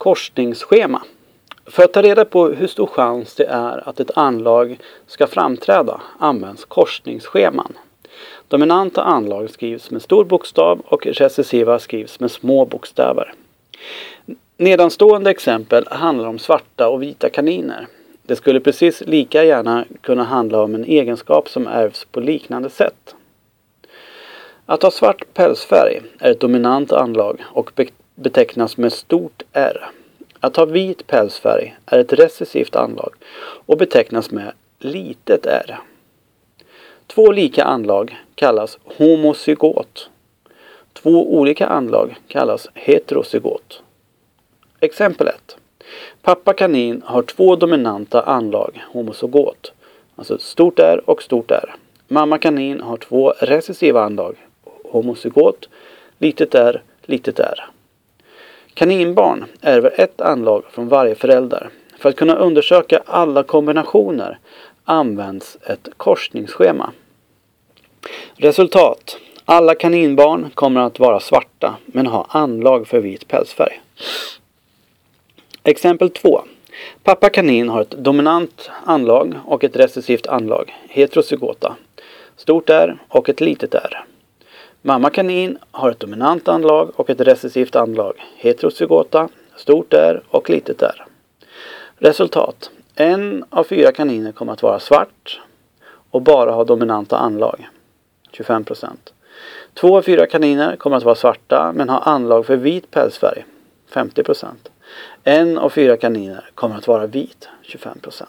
Korsningsschema. För att ta reda på hur stor chans det är att ett anlag ska framträda används korsningsscheman. Dominanta anlag skrivs med stor bokstav och recessiva skrivs med små bokstäver. Nedanstående exempel handlar om svarta och vita kaniner. Det skulle precis lika gärna kunna handla om en egenskap som ärvs på liknande sätt. Att ha svart pälsfärg är ett dominant anlag och betecknas med stort R. Att ha vit pälsfärg är ett recessivt anlag och betecknas med litet r. Två lika anlag kallas homozygot. Två olika anlag kallas heterozygot. Exempel 1. Pappa kanin har två dominanta anlag, homozygot, alltså stort R och stort R. Mamma kanin har två recessiva anlag, homozygot, litet r, litet r. Kaninbarn ärver ett anlag från varje förälder. För att kunna undersöka alla kombinationer används ett korsningsschema. Resultat. Alla kaninbarn kommer att vara svarta men ha anlag för vit pälsfärg. Exempel 2. Pappa kanin har ett dominant anlag och ett recessivt anlag, heterozygota, stort R och ett litet r. Mamma kanin har ett dominant anlag och ett recessivt anlag, heterozygota, stort R och litet r. Resultat. 1 av 4 kaniner kommer att vara svart och bara ha dominanta anlag, 25%. 2 av 4 kaniner kommer att vara svarta men ha anlag för vit pälsfärg, 50%. 1 av 4 kaniner kommer att vara vit, 25%.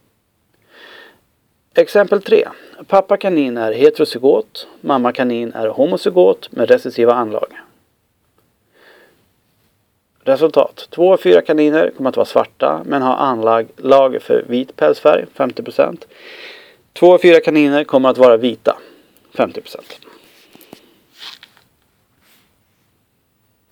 Exempel 3. Pappa kanin är heterozygot, mamma kanin är homozygot med recessiva anlag. Resultat. 2 av 4 kaniner kommer att vara svarta men ha anlag för vit pälsfärg, 50%. 2 av 4 kaniner kommer att vara vita, 50%.